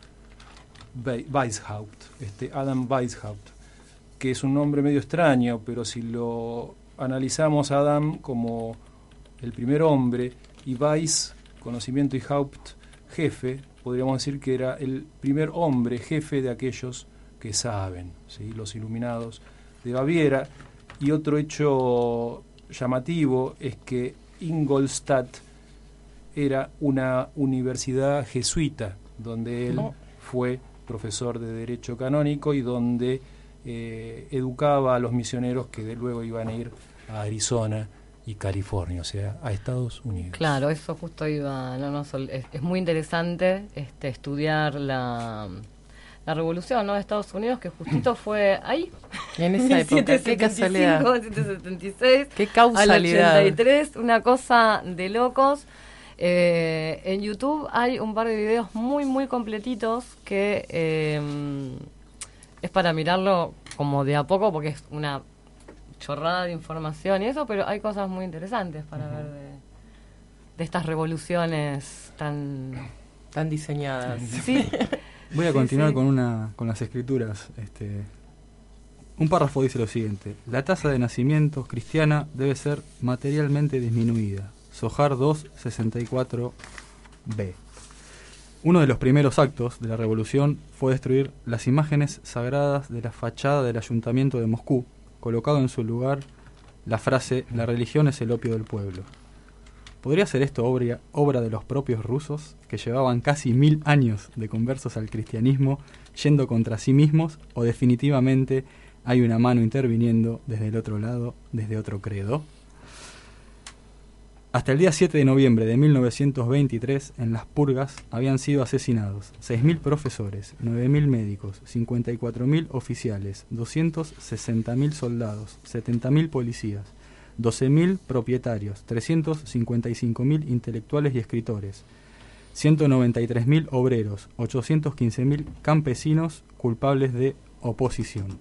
Weishaupt, Adam Weishaupt, que es un nombre medio extraño, pero si lo analizamos, Adam como el primer hombre y Weiss, conocimiento, y Haupt, jefe, podríamos decir que era el primer hombre jefe de aquellos que saben, ¿sí? Los Iluminados de Baviera. Y otro hecho llamativo es que Ingolstadt era una universidad jesuita, donde él fue profesor de Derecho Canónico y donde educaba a los misioneros que luego iban a ir a Arizona y California, o sea, a Estados Unidos. Claro, eso justo iba. Es muy interesante estudiar la revolución, ¿no?, de Estados Unidos, que justito fue ahí. En esa época, qué casualidad. 1776, qué causalidad. Al 83, una cosa de locos. En YouTube hay un par de videos muy, muy completitos que es para mirarlo como de a poco, porque es una chorrada de información y eso, pero hay cosas muy interesantes para ver de estas revoluciones tan diseñadas. Sí. Voy a continuar con las escrituras. Un párrafo dice lo siguiente: la tasa de nacimientos cristiana debe ser materialmente disminuida. Sojar 264b. Uno de los primeros actos de la revolución fue destruir las imágenes sagradas de la fachada del ayuntamiento de Moscú, colocado en su lugar la frase «la religión es el opio del pueblo». ¿Podría ser esto obra de los propios rusos, que llevaban casi 1000 años de conversos al cristianismo, yendo contra sí mismos, o definitivamente hay una mano interviniendo desde el otro lado, desde otro credo? Hasta el día 7 de noviembre de 1923, en las purgas, habían sido asesinados 6.000 profesores, 9.000 médicos, 54.000 oficiales, 260.000 soldados, 70.000 policías, 12.000 propietarios, 355.000 intelectuales y escritores, 193.000 obreros, 815.000 campesinos culpables de oposición.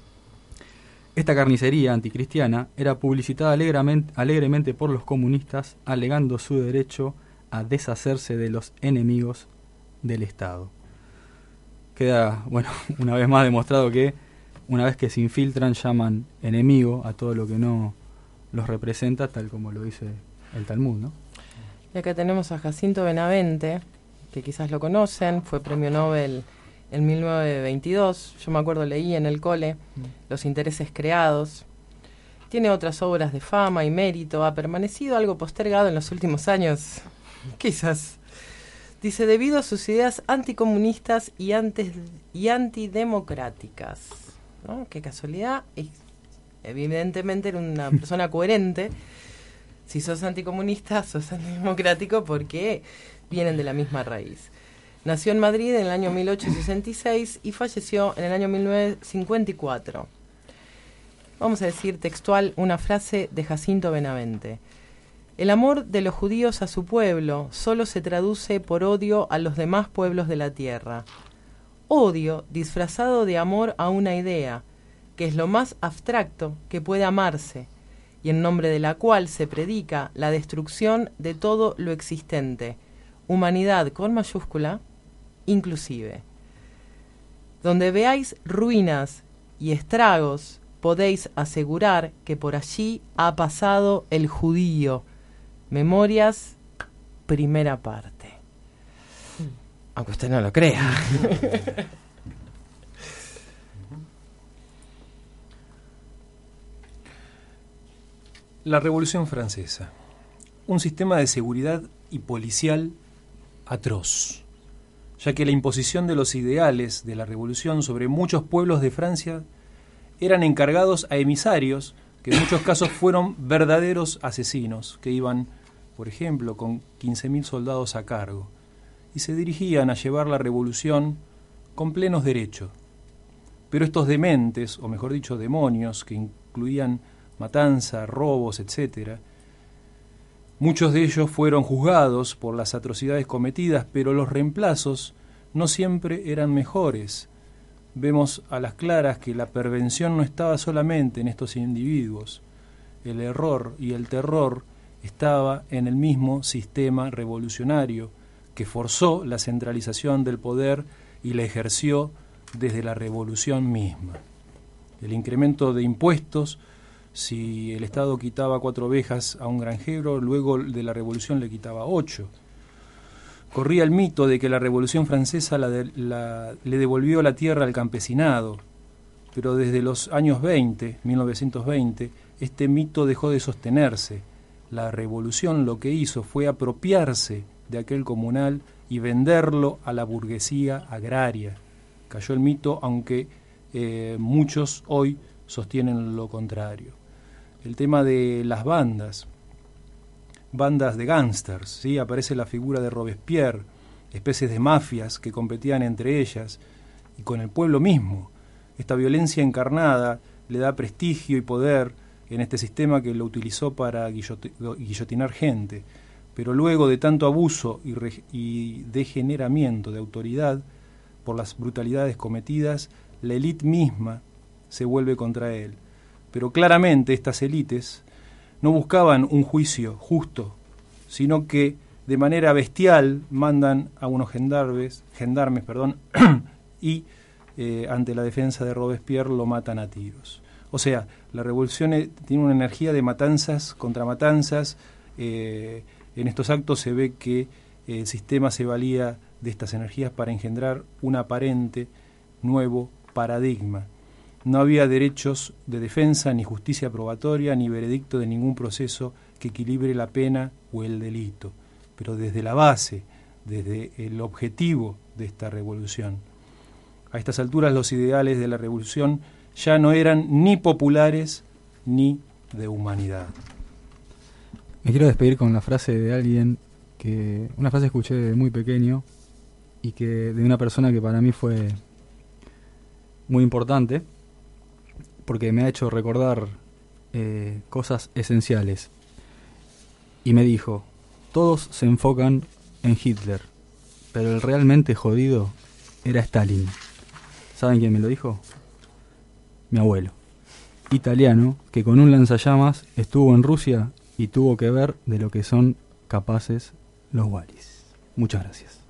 Esta carnicería anticristiana era publicitada alegremente por los comunistas, alegando su derecho a deshacerse de los enemigos del Estado. Queda, bueno, una vez más demostrado que una vez que se infiltran llaman enemigo a todo lo que no los representa, tal como lo dice el Talmud, ¿no? Y acá tenemos a Jacinto Benavente, que quizás lo conocen, fue premio Nobel en 1922, yo me acuerdo leí en el cole Los intereses creados. Tiene otras obras de fama y mérito, ha permanecido algo postergado en los últimos años, quizás. Dice, debido a sus ideas anticomunistas y antidemocráticas, ¿no? Qué casualidad, evidentemente era una persona coherente. Si sos anticomunista, sos antidemocrático porque vienen de la misma raíz. Nació en Madrid en el año 1866 y falleció en el año 1954. Vamos a decir textual una frase de Jacinto Benavente. El amor de los judíos a su pueblo solo se traduce por odio a los demás pueblos de la tierra. Odio disfrazado de amor a una idea, que es lo más abstracto que puede amarse, y en nombre de la cual se predica la destrucción de todo lo existente, humanidad con mayúscula, inclusive. Donde veáis ruinas y estragos, podéis asegurar que por allí ha pasado el judío. Memorias, primera parte. Aunque usted no lo crea. La Revolución Francesa. Un sistema de seguridad y policial atroz, ya que la imposición de los ideales de la revolución sobre muchos pueblos de Francia eran encargados a emisarios que en muchos casos fueron verdaderos asesinos, que iban, por ejemplo, con 15.000 soldados a cargo, y se dirigían a llevar la revolución con plenos derechos. Pero estos dementes, o mejor dicho, demonios, que incluían matanza, robos, etc., muchos de ellos fueron juzgados por las atrocidades cometidas, pero los reemplazos no siempre eran mejores. Vemos a las claras que la pervención no estaba solamente en estos individuos. El error y el terror estaba en el mismo sistema revolucionario que forzó la centralización del poder y la ejerció desde la revolución misma. El incremento de impuestos. Si el Estado quitaba 4 ovejas a un granjero, luego de la Revolución le quitaba 8. Corría el mito de que la Revolución Francesa le devolvió la tierra al campesinado, pero desde los años 1920, este mito dejó de sostenerse. La Revolución lo que hizo fue apropiarse de aquel comunal y venderlo a la burguesía agraria. Cayó el mito, aunque muchos hoy sostienen lo contrario. El tema de las bandas de gángsters, ¿sí? Aparece la figura de Robespierre, especies de mafias que competían entre ellas y con el pueblo mismo. Esta violencia encarnada le da prestigio y poder en este sistema que lo utilizó para guillotinar gente, pero luego de tanto abuso y degeneramiento de autoridad por las brutalidades cometidas, la élite misma se vuelve contra él. Pero claramente estas élites no buscaban un juicio justo, sino que de manera bestial mandan a unos gendarmes, y ante la defensa de Robespierre lo matan a tiros. O sea, la revolución tiene una energía de matanzas contra matanzas. En estos actos se ve que el sistema se valía de estas energías para engendrar un aparente nuevo paradigma. No había derechos de defensa, ni justicia probatoria, ni veredicto de ningún proceso que equilibre la pena o el delito. Pero desde la base, desde el objetivo de esta revolución. A estas alturas los ideales de la revolución ya no eran ni populares ni de humanidad. Me quiero despedir con la frase de alguien una frase que escuché de muy pequeño y que de una persona que para mí fue muy importante porque me ha hecho recordar cosas esenciales. Y me dijo: todos se enfocan en Hitler, pero el realmente jodido era Stalin. ¿Saben quién me lo dijo? Mi abuelo, italiano, que con un lanzallamas estuvo en Rusia y tuvo que ver de lo que son capaces los Wallis. Muchas gracias.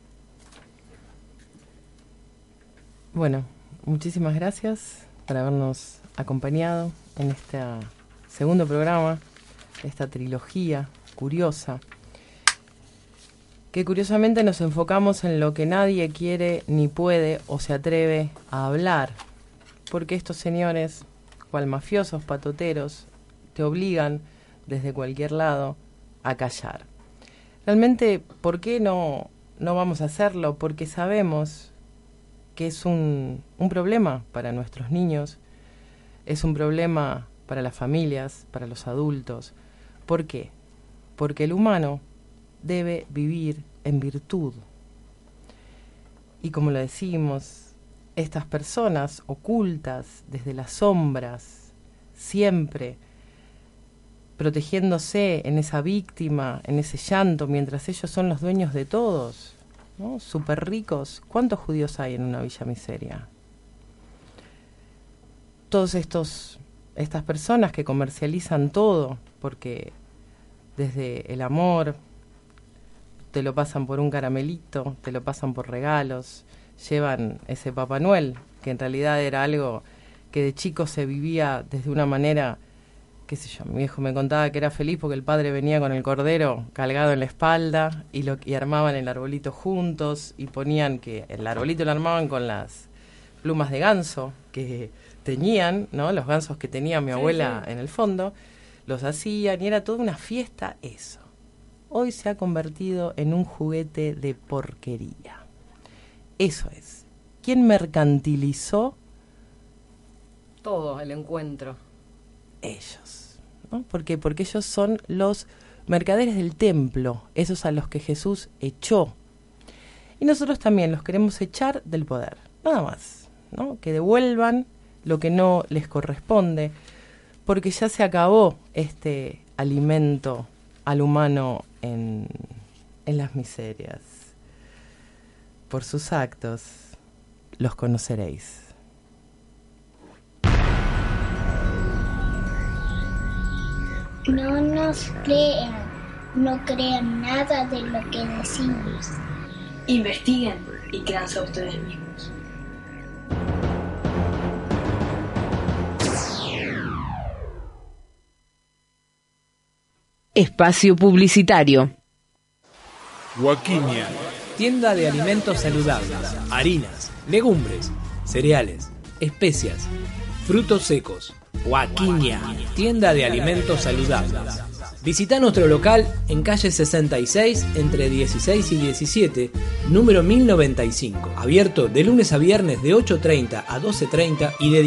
Bueno, muchísimas gracias por habernos acompañado en este segundo programa, esta trilogía curiosa, que curiosamente nos enfocamos en lo que nadie quiere ni puede o se atreve a hablar, porque estos señores, cual mafiosos patoteros, te obligan desde cualquier lado a callar. Realmente, ¿por qué no vamos a hacerlo? Porque sabemos que es un problema para nuestros niños, es un problema para las familias, para los adultos. ¿Por qué? Porque el humano debe vivir en virtud. Y como lo decimos, estas personas ocultas desde las sombras, siempre protegiéndose en esa víctima, en ese llanto, mientras ellos son los dueños de todos, ¿no? Súper ricos. ¿Cuántos judíos hay en una villa miseria? Todos estas personas que comercializan todo, porque desde el amor te lo pasan por un caramelito, te lo pasan por regalos, llevan ese Papá Noel, que en realidad era algo que de chico se vivía desde una manera, qué sé yo, mi viejo me contaba que era feliz porque el padre venía con el cordero cargado en la espalda y armaban el arbolito juntos y ponían que el arbolito lo armaban con las plumas de ganso que tenían, ¿no? Los gansos que tenía mi abuela en el fondo, los hacían y era toda una fiesta eso. Hoy se ha convertido en un juguete de porquería. Eso es. ¿Quién mercantilizó? Todo el encuentro. Ellos, ¿no? ¿Por qué? Porque ellos son los mercaderes del templo, esos a los que Jesús echó. Y nosotros también los queremos echar del poder, nada más, ¿no? Que devuelvan lo que no les corresponde, porque ya se acabó este alimento al humano en las miserias. Por sus actos los conoceréis. No nos crean, no crean nada de lo que decimos. Investiguen y créanse a ustedes mismos. Espacio publicitario. Huaquiña, tienda de alimentos saludables, harinas, legumbres, cereales, especias, frutos secos. Huaquiña, tienda de alimentos saludables. Visita nuestro local en calle 66 entre 16 y 17, número 1095, abierto de lunes a viernes de 8:30 a 12:30 y de